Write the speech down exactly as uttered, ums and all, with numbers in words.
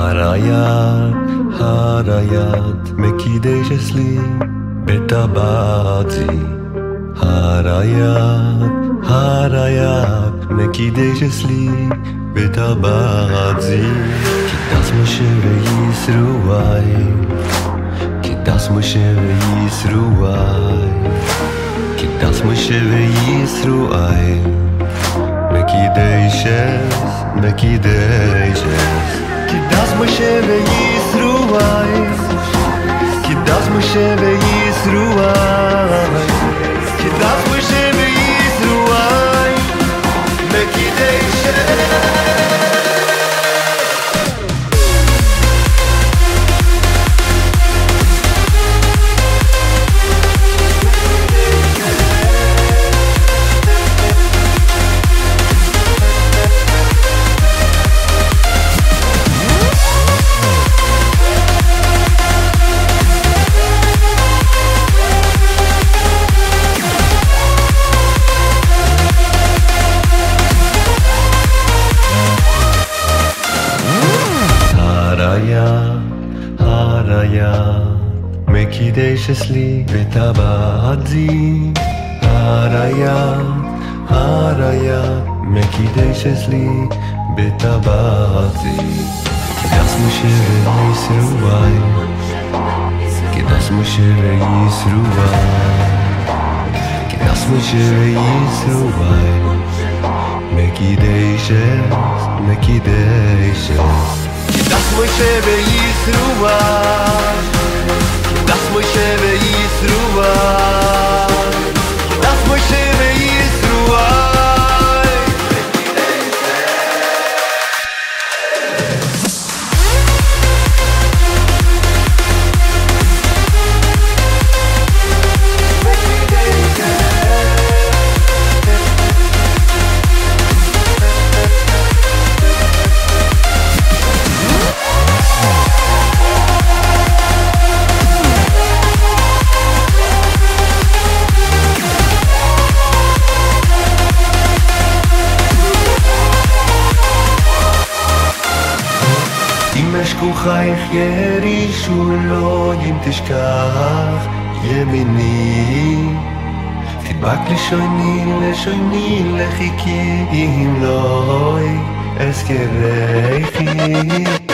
הרayat, הרayat, מקידש לי בטבעתי. הרayat, הרayat, מקידש לי בטבעתי. כי das Moshe וישראל, כי das Moshe וישראל, כי das Moshe וישראל, מקידש, מקידש. כי das Moshe וישראל, כי das Moshe וישראל, כי das Moshe וישראל, מקידש. הרayat, מקידש לי בטבעתי. הרayat, הרayat, מקידש לי בטבעתי. כי das Moshe וישראל, כי das Moshe וישראל, כי das Moshe וישראל, מקידש, מקידש. כי das Moshe וישראל, כי das Moshe וישראל, כי das Moshe וישראל. משכוחייך ירישו לו אם תשכח ימיני. תדבק לשוני לשוני לחיכי אם לא אזכרכי.